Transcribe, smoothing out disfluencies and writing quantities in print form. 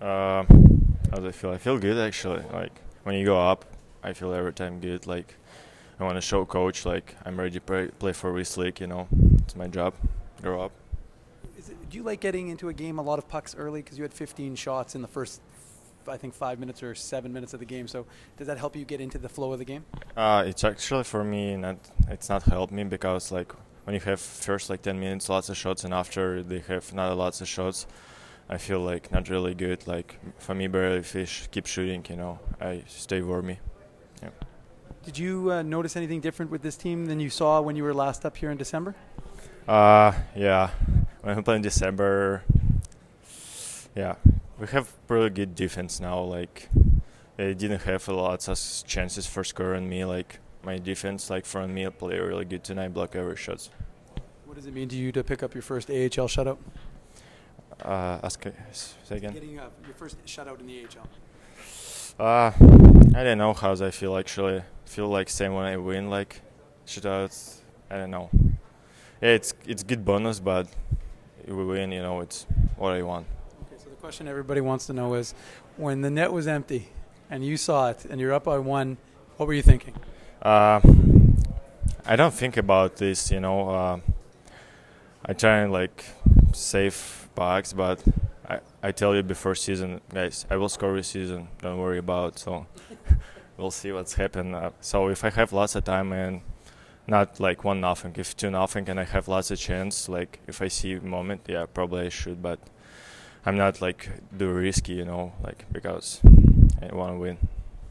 Uh, how do I feel? I feel good actually. Like when you go up, I feel every time good. Like I want to show coach like I'm ready to play for this league. It's my job. Grow up. Do you like getting into a game a lot of pucks early because you had 15 shots in the first, I think, 5 minutes or 7 minutes of the game? So does that help you get into the flow of the game? It's actually for me it's not helped me because like when you have first like 10 minutes lots of shots and after they have not lots of shots, I feel like not really good. Like for me, barely fish, keep shooting. I stay warmy. Yeah. Did you notice anything different with this team than you saw when you were last up here in December? Yeah. When we play in December, yeah, we have pretty good defense now. Like they didn't have lots of chances for scoring me. Like my defense, like from me, play really good tonight. Block every shots. What does it mean to you to pick up your first AHL shutout? Say again. Getting your first shutout in the AHL. I don't know how I feel actually. Feel like same when I win like shootouts. I don't know. Yeah, it's good bonus, but if we win, it's what I want. Okay, so the question everybody wants to know is, when the net was empty and you saw it and you're up by 1, what were you thinking? I don't think about this. I try and like save pucks, but I tell you before season, guys, I will score this season. Don't worry about. So we'll see what's happened. So if I have lots of time and not like 1-0, if 2-0, and I have lots of chance, like if I see a moment, yeah, probably I should. But I'm not like do risky, like because I want to win.